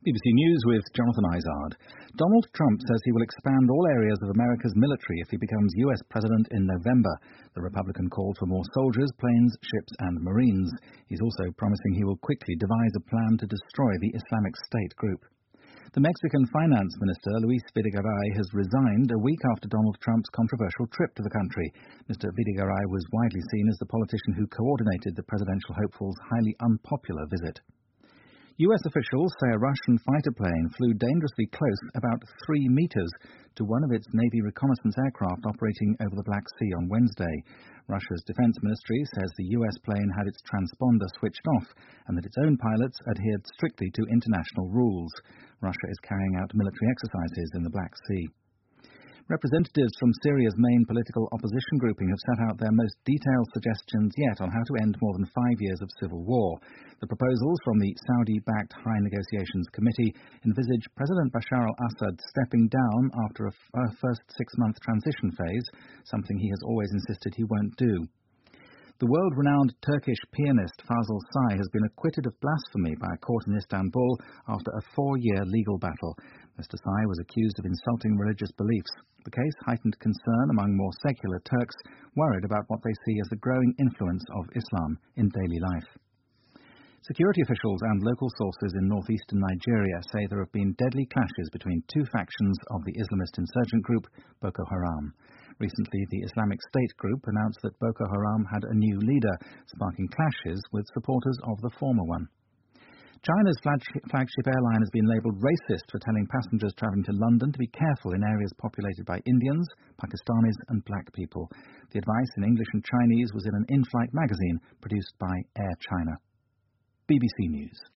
BBC News with Jonathan Izard. Donald Trump says he will expand all areas of America's military if he becomes US president in November. The Republican called for more soldiers, planes, ships and Marines. He's also promising he will quickly devise a plan to destroy the Islamic State group. The Mexican finance minister, Luis Videgaray, has resigned a week after Donald Trump's controversial trip to the country. Mr. Videgaray was widely seen as the politician who coordinated the presidential hopeful's highly unpopular visit. US officials say a Russian fighter plane flew dangerously close, about 3 meters, to one of its Navy reconnaissance aircraft operating over the Black Sea on Wednesday. Russia's defense ministry says the US plane had its transponder switched off and that its own pilots adhered strictly to international rules. Russia is carrying out military exercises in the Black Sea. Representatives from Syria's main political opposition grouping have set out their most detailed suggestions yet on how to end more than 5 years of civil war. The proposals from the Saudi-backed High Negotiations Committee envisage President Bashar al-Assad stepping down after a first 6-month transition phase, something he has always insisted he won't do. The world-renowned Turkish pianist Fazıl Say has been acquitted of blasphemy by a court in Istanbul after a 4-year legal battle. Mr. Say was accused of insulting religious beliefs. The case heightened concern among more secular Turks, worried about what they see as the growing influence of Islam in daily life. Security officials and local sources in northeastern Nigeria say there have been deadly clashes between 2 factions of the Islamist insurgent group, Boko Haram. Recently, the Islamic State group announced that Boko Haram had a new leader, sparking clashes with supporters of the former one. China's flagship airline has been labelled racist for telling passengers travelling to London to be careful in areas populated by Indians, Pakistanis and black people. The advice in English and Chinese was in an in-flight magazine produced by Air China. BBC News.